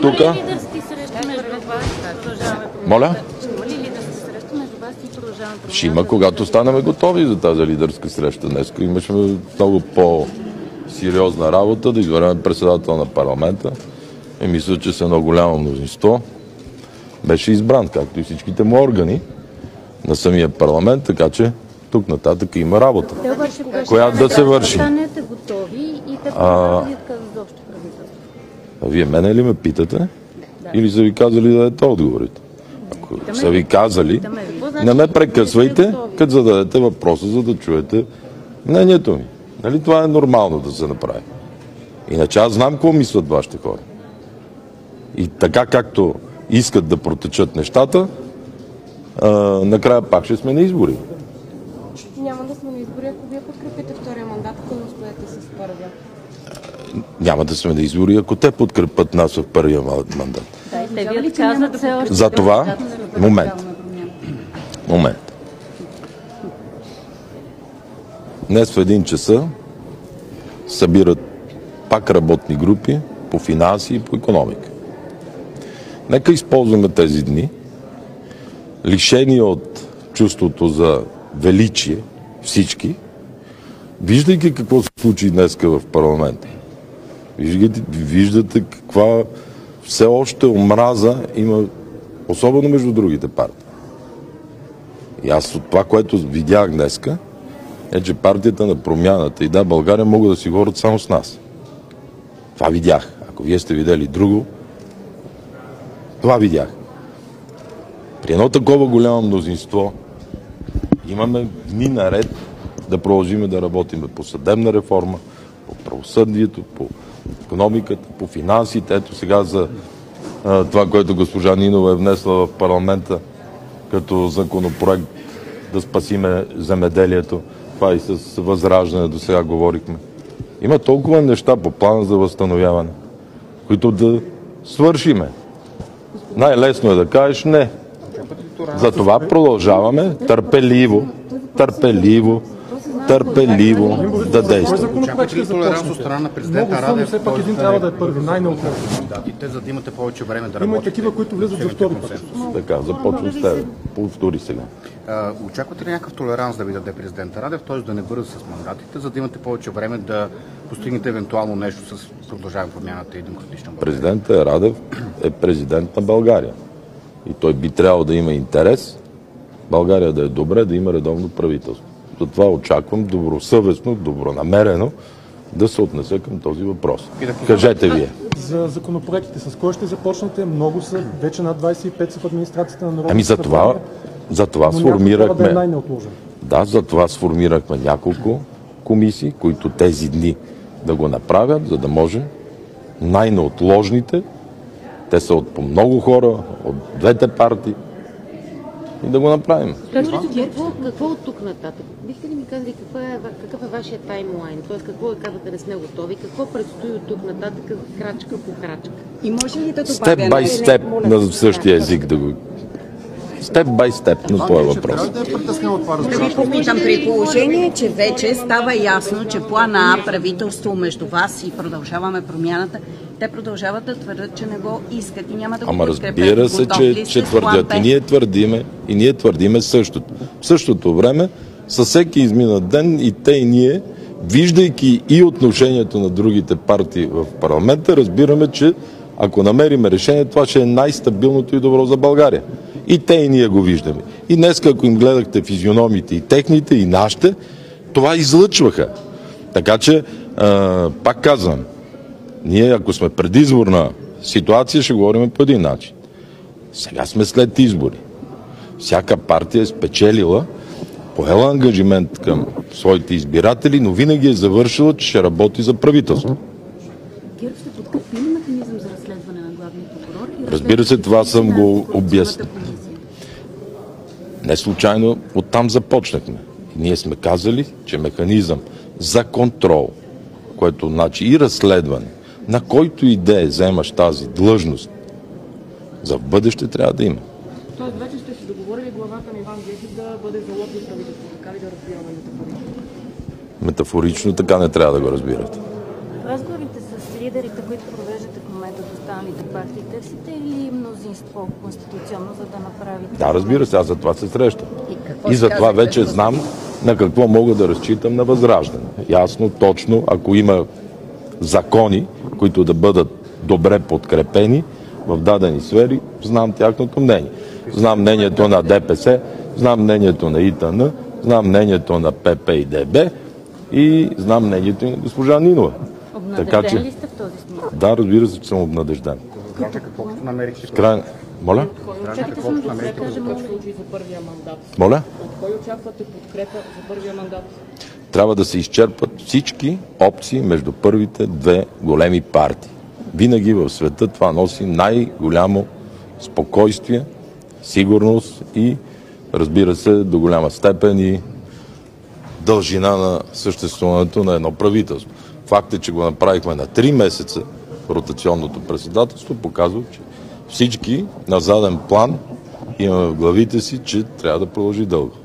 тук. Моля? Ще има, когато станем готови за тази лидерска среща. Днес имаше много по-сериозна работа да изберем председател на парламента. И мисля, че с едно голямо мнозинство беше избран, както и всичките му органи на самия парламент, така че тук нататък има работа, която да се върши. Вие мене ли ме питате? Или са ви казали да дадете отговорите? Ако са ви казали, не ме прекъсвайте, като зададете въпроса, за да чуете мнението ми. Нали това е нормално да се направи? Иначе аз знам какво мислят вашите хора. И така както искат да протечат нещата, накрая пак ще сме на избори. Няма да сме на избори, ако вие подкрепите втория мандат, ако не успеете с първия. Няма да сме на избори, ако те подкрепят нас в първия мандат. За това, момент. Днес в 1 часа събират пак работни групи по финанси и по икономика. Нека използваме тези дни, лишени от чувството за величие, всички, виждайки какво се случи днеска в парламента. Виждате каква все още омраза има, особено между другите партии. И аз от това, което видях днеска, е, че партията на промяната и да, България могат да си говорят само с нас. Това видях. Ако вие сте видели друго, това видях. При едно такова голямо мнозинство имаме дни наред да продължим да работим по съдебна реформа, по правосъдието, по икономиката, по финансите. Ето сега за това, което госпожа Нинова е внесла в парламента като законопроект да спасиме земеделието. Това и с Възраждане до сега говорихме. Има толкова неща по плана за възстановяване, които да свършиме. Най-лесно е да кажеш не. Затова продължаваме търпеливо да действаме. Очаквате ли толеранс от страна на президента Радев? Все пак един трябва да е първи, най-неотложно. Мандатите, за да имате повече време да работите. Има и такива, които влизат за втори път. Така, започвам с теб. Повтори сега. Очаквате ли някакъв толеранс да ви даде президента Радев, т.е. да не бърза с мандатите, за да имате повече време да постигнете евентуално нещо с Продължаваме промяната и Демократична България? Президентът Радев е президент на България. И той би трябвало да има интерес България да е добре, да има редовно правителство. Затова очаквам добросъвестно, добронамерено да се отнесе към този въпрос. Кажете вие. За законопроектите, с кой ще започнете? Много са, вече над 25 са в администрацията на Народното Ами за това сформирахме. За това сформирахме няколко комисии, които тези дни да го направят, за да може най-неотложните, те са от по много хора, от двете партии, и да го направим. Какво от тук нататък? Бихте ли ми казали какъв е вашия таймлайн? Тоест какво е казвате, не сме готови? Какво предстои от тук нататък крачка по крачка? И може ли да добавя степ бай степ на същия език да го... Степ бай степ на този въпрос. Да ви попитам, при положение, че вече става ясно, че плана А, правителство между вас и Продължаваме промяната, те продължават да твърдят, че не го искат и няма да го подкрепят. Разбира се, че твърдят. И ние твърдиме същото. В същото време, със всеки изминат ден и те и ние, виждайки и отношението на другите партии в парламента, разбираме, че ако намериме решение, това ще е най-стабилното и добро за България. И те и ние го виждаме. И днес, ако им гледахте физиономите и техните, и нашите, това излъчваха. Така че, пак казвам, ние, ако сме предизборна ситуация, ще говорим по един начин. Сега сме след избори. Всяка партия е спечелила, поела ангажимент към своите избиратели, но винаги е завършила, че ще работи за правителство. ГЕРБ ще подкрепи ли механизъм за разследване на главния прокурор? Разбира се, това съм го обяснил. Не случайно оттам започнахме. Ние сме казали, че механизъм за контрол, което значи и разследване, на който и да е вземаш тази длъжност, за в бъдеще трябва да има. Тоест вече сте си договорили главата на Иван Гешев да бъде залог на правителство, така ли да разбираме метафорично? Метафорично така не трябва да го разбирате. Разговорите с лидерите, които провеждате в момента, да стана останалите партии? Търсите ли мнозинство конституционно, за да направите... Да, разбира се, аз за това се срещам. какво И за си това казахте? вече знам на какво мога да разчитам на Възраждане. Ясно, точно, ако има закони, които да бъдат добре подкрепени в дадени сфери, знам тяхното мнение. Знам мнението на ДПС, знам мнението на ИТН, знам мнението на ПП и ДБ и знам мнението на госпожа Нинова. Обнадежден ли сте в този смисъл? Да, разбира се, че съм обнадежден. Какво намерихте? Моля? Очаквате подкрепа в такъв случай за първия мандат? Моля? От кой очаквате подкрепа за първия мандат? Трябва да се изчерпат всички опции между първите две големи партии. Винаги в света това носи най-голямо спокойствие, сигурност и, разбира се, до голяма степен и дължина на съществуването на едно правителство. Факт е, че го направихме на 3 месеца ротационното председателство, показва, че всички на заден план имаме в главите си, че трябва да продължи дълго.